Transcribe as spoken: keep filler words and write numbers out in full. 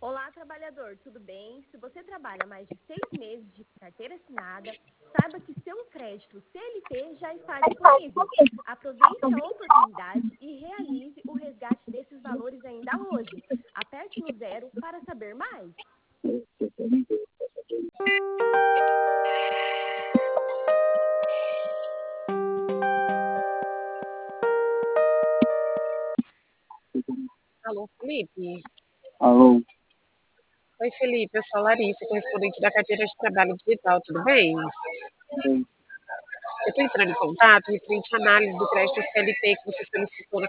Olá, trabalhador, tudo bem? Se você trabalha mais de seis meses de carteira assinada, saiba que seu crédito C L T já está disponível. Aproveite a oportunidade e realize o resgate desses valores ainda hoje. Aperte no zero para saber mais. Alô, Felipe? Alô, Oi, Felipe, eu sou a Larissa, correspondente da carteira de trabalho digital, tudo bem? bem, Eu estou entrando em contato referente à análise do crédito C L T que você solicitou na